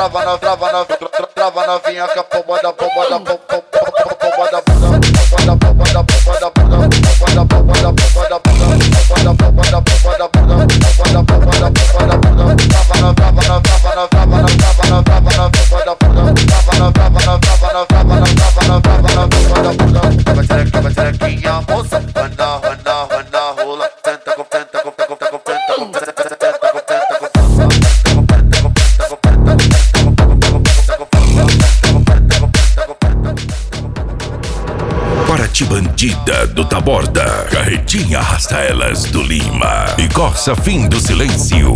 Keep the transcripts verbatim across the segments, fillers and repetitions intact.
trava na trava na trava novinha com a pomba da pomba da pomba da pomba da pomba da pomba da pomba da pomba da pomba da pomba da pomba da pomba da pomba da pomba da pomba da pomba da pomba da pomba da pomba trava na trava na trava na trava na trava na trava na pomba da pomba trava na trava na trava na trava na trava na trava na pomba da pomba vai ser vai ser aqui a moça anda anda anda rola tenta com tenta com tenta com tenta com tenta com tenta com Paraty Bandida do Taborda, Carretinha arrasta elas do Lima e Corsa fim do silêncio.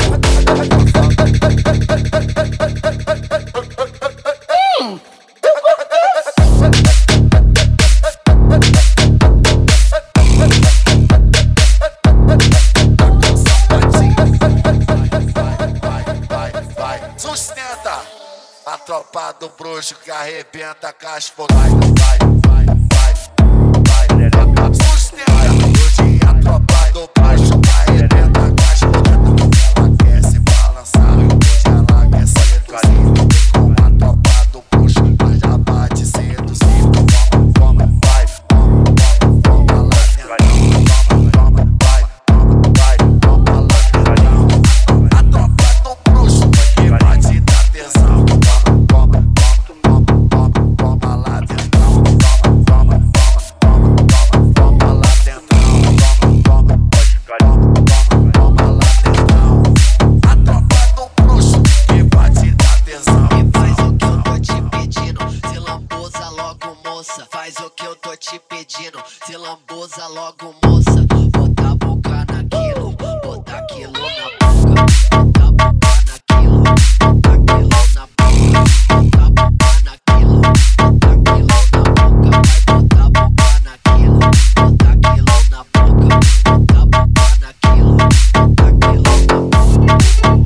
Sustenta a tropa do bruxo que arrebenta a caixa. Vai, vai, vai, vai, vai. Sustenta hoje a tropa do bruxo que arrebenta a caixa. Ela quer se balançar, hoje ela quer ser carinho. Com a tropa do bruxo, mas já bate cedo, cedo. Toma, toma, vai, toma, toma, toma lá dentro. Toma, toma, vai, toma, vai, toma lá dentro. A tropa do bruxo que bate da tesão. Toma, toma, toma, toma, toma, toma lá dentro. Toma, toma, toma, toma, toma lá dentro. Toma, toma, toma, toma lá dentro. A tropa do bruxo que bate da tesão. E faz o que eu tô te pedindo, se lambuza logo, moça. Faz o que eu tô te pedindo, se lambuza logo, moça. Bota a boca naquilo, bota aquilo na boca. Bota a boca naquilo, bota aquilo na boca. Bota a boca naquilo, bota aquilo na boca. Vai botar a boca naquilo, bota aquilo na boca. Bota a boca naquilo, bota aquilo na boca.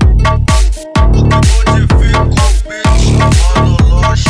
Onde fica o bicho, mano, loja,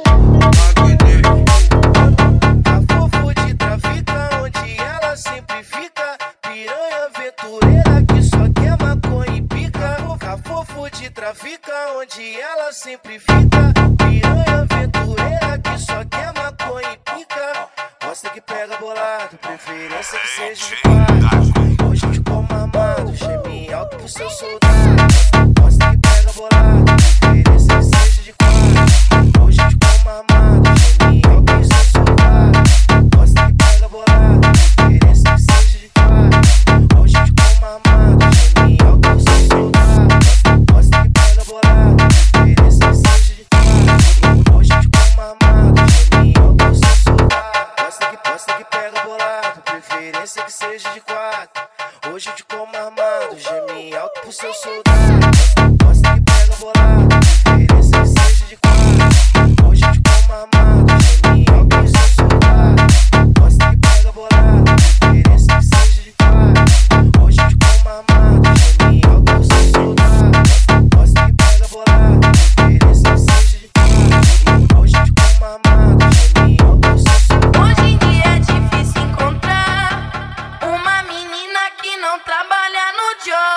A fofo de trafica, onde ela sempre fica. Piranha aventureira que só quer maconha e pica. A fofo de trafica, onde ela sempre fica. Piranha aventureira que só quer maconha e pica. Gosta que pega bolado, preferência que seja de quatro. Hoje de como amado, geme alto pro seu soldado. Gosta que pega bolado, preferência que seja de quatro. Hoje de como amado, geme alto pro seu soldado. Gosta que pega bolado, preferência que seja de quatro. Hoje de como amado, geme alto pro seu soldado. Gosta que pega bolado, preferência que seja de quatro. Hoje de como amado, geme alto pro seu soldado. Gosta que, gosta que pega bolado, preferência que seja de quatro. Hoje de como armado, geme alto pro seu soldado. Gosta que pega bolado, preferência que seja de quatro. Hoje de como armado, geme alto pro seu soldado. Gosta que pega bolado, preferência que seja de quatro. Hoje de como armado, geme alto pro seu soldado. Gosta que pega bolado, preferência que seja de quatro. Hoje de como armado, geme alto pro seu soldado. Hoje em dia é difícil encontrar uma menina que não trabalha no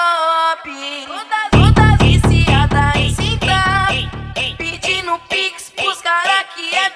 job. Toda, toda viciada em cinta, pedindo pix pros cara que é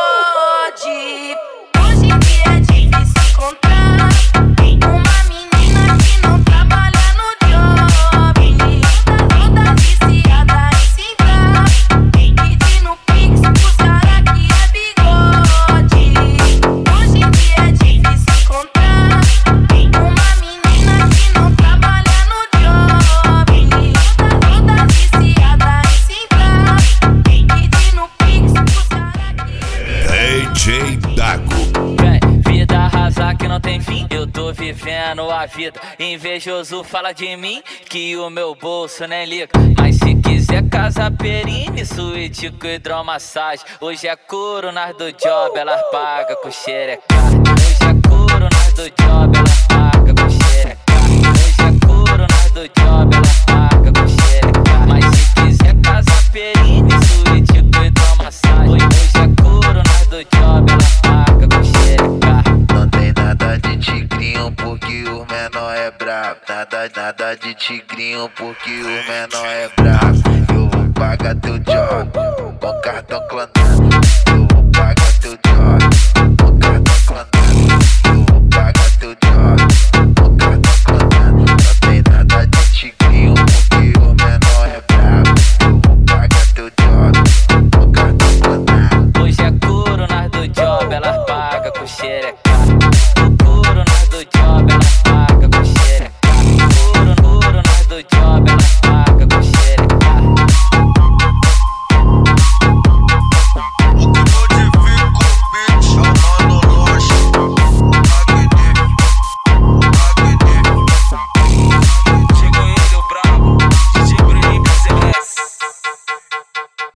bigode. Hoje em dia é difícil encontrar uma menina que não trabalha no job. Toda viciada em cinta, pedindo pix pros cara que é bigode. Hoje em dia é difícil encontrar uma menina que não trabalha no job. Toda viciada em cinta, pedindo pix pros cara que é D J Dago. Vem, vida arrasar que não tem fim, eu tô vivendo a vida. Invejoso fala de mim que o meu bolso nem liga. Mas se quiser casa perine, suíte com hidromassagem. Hoje é couro nas do job, elas pagam com xereca. Hoje é couro nas do job, elas pagam com xereca. Hoje é couro nas do job, elas pagam com xereca. Mas se quiser casa perine, suíte com hidromassagem. Hoje é couro nas do job, elas pagam com xereca. Não tem nada de tigrinho porque o menor é brabo. Nada, nada de tigrinho porque o menor é brabo. Eu vou pagar teu job com cartão clonado.